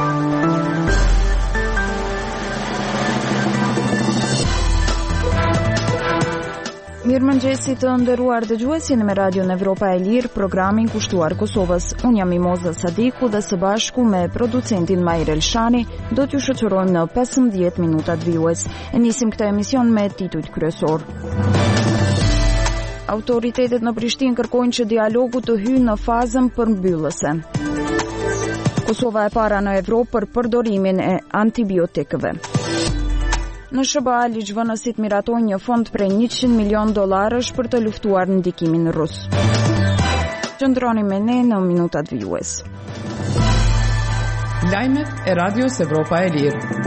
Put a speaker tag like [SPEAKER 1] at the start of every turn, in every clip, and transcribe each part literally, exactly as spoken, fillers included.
[SPEAKER 1] Mirëmëngjesi të nderuar dëgjuesi në Radion Evropa e Lirë, programin kushtuar Kosovës. Unë jam Mimoza Sadiku dhe së bashku me producentin Majr Elshani do t'ju shoqërojmë në pesëmbëdhjetë minutat vijues. E nisim këtë emision me titujt kryesor. Autoritetet në Prishtinë kërkojnë që dialogu të hyjë në fazën përmbyllëse. Kosova e para në Evropë për përdorimin e antibiotikëve. Në S B A, ligjvënësit miratojnë një fond prej njëqind milion dollarësh për të luftuar ndikimin rus. Qëndroni me ne në minutat vijues.
[SPEAKER 2] Lajmet e Radios Evropa e Lirë.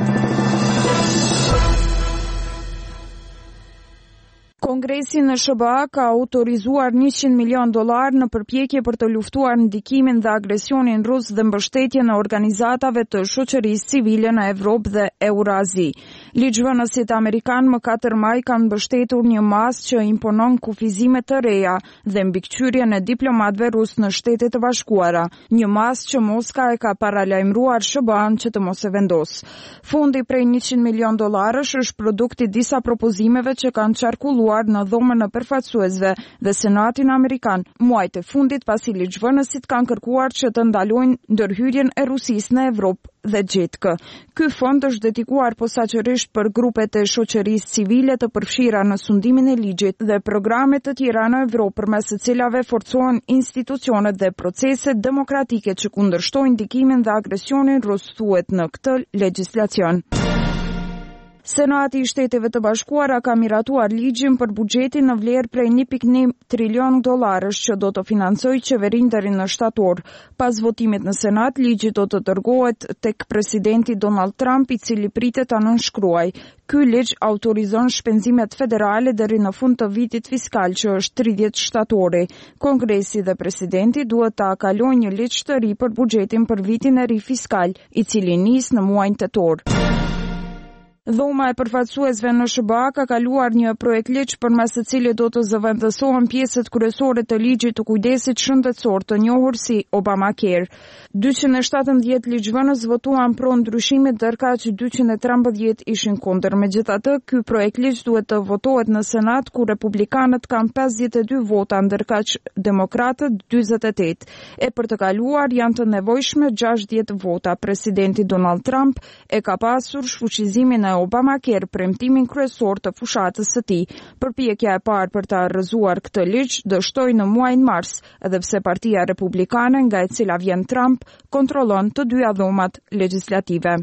[SPEAKER 1] Kongresi në S B A ka autorizuar njëqind milion dollar në përpjekje për të luftuar ndikimin dhe agresionin rus dhe mbështetjen e organizatave të shoqërisë civile në Evropë dhe Eurazi. Ligjvënësit amerikan më katër maj kanë mbështetur një masë që imponon kufizime të reja dhe mbikëqyrjen e diplomatëve rus në Shtetet e Bashkuara, një masë që Moska e ka paralajmëruar S B A-n që të mos e vendos. Fondi prej njëqind milion dollarësh është produkti disa propozimeve që kanë qarkulluar në dhomën e përfaqësuesve dhe Senatin Amerikan muajt e fundit, pasi ligjvënësit kanë kërkuar që të ndalojnë ndërhyrjen e Rusisë në Evropë dhe G T K. Ky fond është dedikuar posaçërisht për grupet e shoqërisë civile të përfshira në sundimin e ligjit dhe programe të tjera në Evropë, përmes së cilave forcohen institucionet dhe proceset demokratike që kundërshtojnë ndikimin dhe agresionin rus, thuhet në këtë legjislacion. Senati i Shteteve të Bashkuara ka miratuar ligjin për buxhetin në vlerë prej një pikë një trilion dollarësh që do të financojë qeverinë deri në shtator. Pas votimit në Senat, ligji do të dërgohet tek presidenti Donald Trump, i cili pritet ta nënshkruajë. Ky ligj autorizon shpenzimet federale deri në fund të vitit fiskal, që është tridhjetë shtatori. Kongresi dhe presidenti duhet ta kalojnë një ligj të ri për buxhetin për vitin e ri fiskal, i cili nis në muajin tetor. Dhoma e përfaqësuesve në S B A ka kaluar një projekt ligj përmes të cilit do të zëvendësohen pjesët kryesore të ligjit të kujdesit shëndetësor të njohur si Obamacare. dyqind e shtatëmbëdhjetë ligjvënës votuan pro ndryshimit, ndërkaq dyqind e trembëdhjetë ishin kundër. Megjithatë, ky projekt ligj duhet të votohet në Senat, ku republikanët kanë pesëdhjetë e dy vota, ndërkaq demokratët dyzet e tetë. E për të kaluar janë të nevojshme gjashtëdhjetë vota. Presidenti Donald Trump e ka pasur shfuqizimin e Obamacare, premtimin kryesor të fushatës së tij. Përpjekja e parë për ta rrëzuar këtë ligj dështoi në muajin mars, edhe pse Partia Republikane, nga e cila vjen Trump, kontrollon të dyja dhomat legjislative.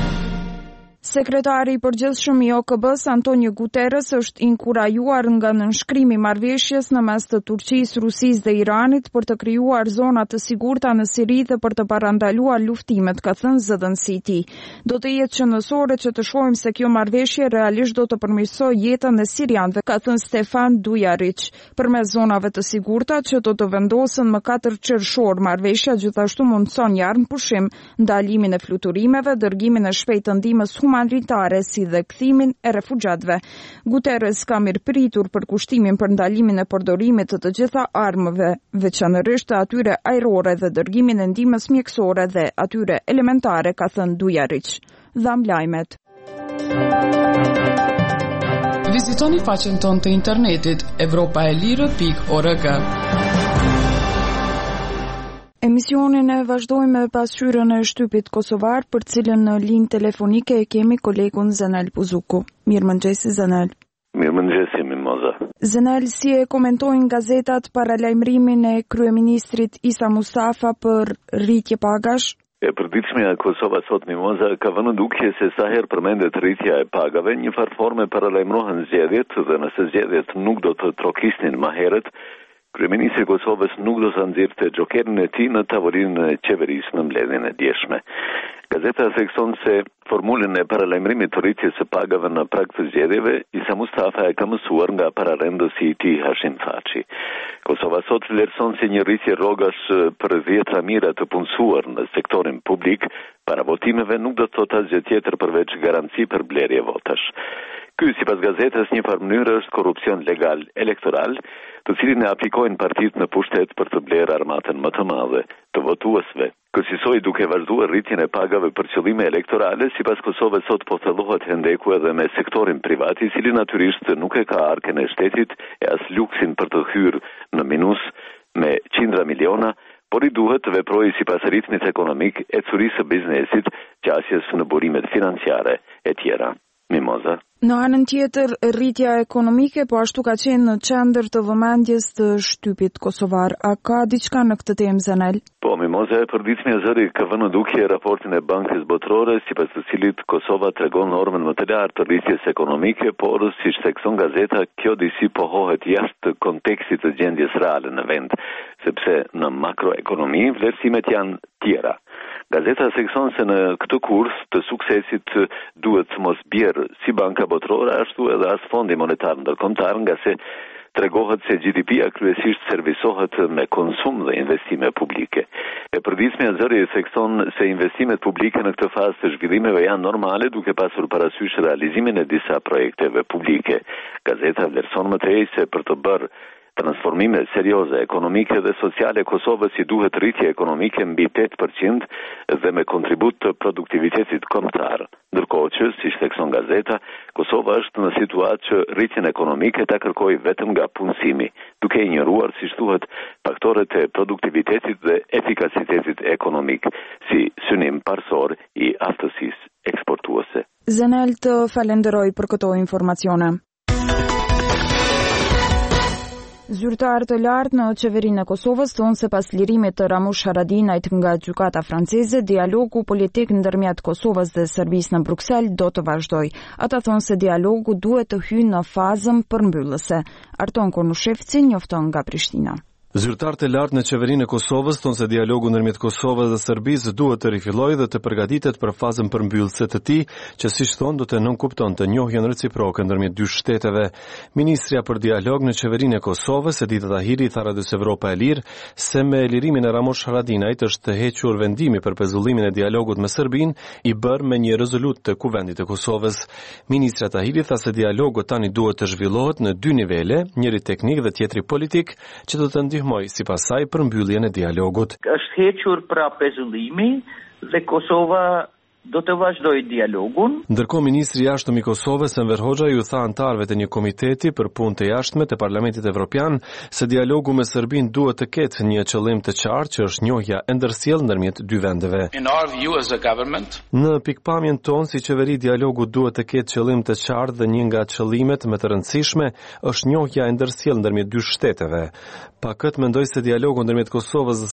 [SPEAKER 1] Sekretari i përgjithshëm i O K B-s Antonio Guterres është inkurajuar nga nënshkrimi i marrëveshjes në mes të Turqisë, Rusisë dhe Iranit për të krijuar zona të sigurta në Siri dhe për të parandaluar luftimet, ka thënë zëdhënësi i tij. Do të jetë qëndrore që të shohim se kjo marrëveshje realisht do të përmirësojë jetën e sirianëve, ka thënë Stefan Dujaric. Përmes zonave të sigurta që do të vendosen më katër qershor, marrëveshja gjithashtu mundson një armëpushim, ndalimin e fluturimeve, dërgimin e shpejtë të ndihmës humanitare si dhe kthimin e refugjatëve. Guterres ka mirëpritur për kushtimin për ndalimin e përdorimit të të gjitha armëve, veçanërisht të atyre ajrore, dhe dërgimin e ndihmës mjekësore dhe atyre elementare, ka thënë Dujaric. Dham lajmet.
[SPEAKER 2] Vizitoni faqen tonë të internetit evropa e lirë pikë org.
[SPEAKER 1] Emisionin e vazhdojmë me pasqyrën e shtypit kosovar, për cilën në linjë telefonike e kemi kolegun Zenel Puzuku. Mirëmëngjesi Zenel.
[SPEAKER 3] Mirëmëngjesi Mimoza.
[SPEAKER 1] Zenel, si e komentojnë gazetat paralajmërimin e kryeministrit Isa Mustafa për rritje pagash?
[SPEAKER 3] E përditshmja e Kosovës sot, Mimoza, ka vënë dukje se sa herë përmendet rritja e pagave, një farë forme paralajmërohen zgjedhjet, dhe nëse zgjedhjet nuk do të trokisnin më herët, kryeministri i Kosovës nuk do të nxjerrte jokerin e tij në tavolinën e qeverisë në mbledhjen e djeshme. Gazeta thekson se formulën e paralajmërimit të rritjes së pagave në prag të zgjedhjeve, Isa Mustafa e ka mësuar nga pararendësi i tij Hashim Thaçi. Kosova sot vlerëson si një rritje rrogash për dhjetra mijë të punësuar në sektorin publik, para votimeve nuk do të thotë asgjë tjetër përveç garanci për blerje votash. Ky, sipas gazetës, një farë mënyrë është korrupsion legal elektoral, të cilin e aplikojnë partitë në pushtet për të blerë armatën më të madhe të votuesve. Kësaj duke vazhduar rritjen e pagave për qëllime elektorale, sipas Kosovës sot po thellohet hendeku edhe me sektorin privat, i cili natyrisht nuk e ka arkën e shtetit e as luksin për të hyrë në minus me qindra miliona, por i duhet të veprojë sipas ritmit ekonomik, ecurisë së biznesit, qasjes në burimet financiare e tjera. Mimoza.
[SPEAKER 1] Në anën tjetër, rritja ekonomike po ashtu ka qenë në qendër të vëmendjes të shtypit kosovar. A ka diçka në këtë temë, Zenel?
[SPEAKER 3] Po, Mimoza, e përditshmja zëri ka vënë në dukje raportin e Bankës Botërore, sipas të cilit Kosova tregon normën më të lartë të rritjes ekonomike, por siç thekson gazeta, kjo disi pohohet jashtë kontekstit të gjendjes reale në vend, sepse në makroekonomi vlerësimet janë tjera. Gazeta thekson se në këtë kurs të suksesit duhet të mos bjerë si Banka Botërore, ashtu edhe as Fondi Monetar Ndërkombëtar, nga se tregohet se G D P-ja kryesisht servisohet me konsum dhe investime publike. E përditshmja zëri thekson se investimet publike në këtë fazë të zhvillimeve janë normale, duke pasur parasysh realizimin e disa projekteve publike. Gazeta vlerëson më tej se për të bërë transformime serioze ekonomike dhe sociale, Kosovës i duhet rritje ekonomike mbi tetë përqind dhe me kontribut të produktivitetit kombëtar. Ndërkohë që, siç thekson gazeta, Kosova është në situatë që rritjen ekonomike ta kërkojë vetëm nga punësimi, duke injoruar siç thuhet faktorët e produktivitetit dhe efikasitetit ekonomik, si synim parsor i aftësisë eksportuese.
[SPEAKER 1] Zenel, të falenderoj për këto informacione. Zyrtar të lartë në qeverinë e Kosovës thonë se pas lirimit të Ramush Haradinajt nga gjykata franceze, dialogu politik ndërmjet Kosovës dhe Serbisë në Bruksel do të vazhdojë. Ata thonë se dialogu duhet të hyjë në fazën përmbyllëse. Arton Konushevci njofton nga Prishtina.
[SPEAKER 4] Zyrtarët e lartë në qeverinë e Kosovës thonë se dialogu ndërmjet Kosovës dhe Serbisë duhet të rifillojë dhe të përgatitet për fazën përmbyllëse të tij, që siç thonë do të nënkuptonte njohjen reciproke ndërmjet dy shteteve. Ministrja për dialog në qeverinë e Kosovës, Edita Tahiri, tha Radios Evropa e Lirë se me lirimin e Ramush Haradinajt është hequr vendimi për pezullimin e dialogut me Serbinë, i bërë me një rezolut të Kuvendit të Kosovës. Ministrja Tahiri tha se dialogu tani duhet të zhvillohet në dy nivele, njëri teknik dhe tjetri politik, që do të ndihmoj si pasaj për mbylljen e dialogut.
[SPEAKER 5] Është hequr pra pezullimi dhe Kosova do të vazhdojë dialogun.
[SPEAKER 4] Ndërkohë ministri i jashtëm i Kosovës, Enver Hoxha, ju tha antarëve të një komiteti për punë të jashtme të Parlamentit Evropian se dialogu me Serbinë duhet të ketë një qëllim të qartë, që është njohja e ndërsjellë ndërmjet dy vendeve. Në pikpamjen tonë si qeveri, dialogu duhet të ketë qëllim të qartë dhe një nga qëllimet më të rëndësishme është njohja e ndërsjellë ndërmjet dy shteteve. Pa këtë mendoj se dialogu ndërmjet Kosovës dhe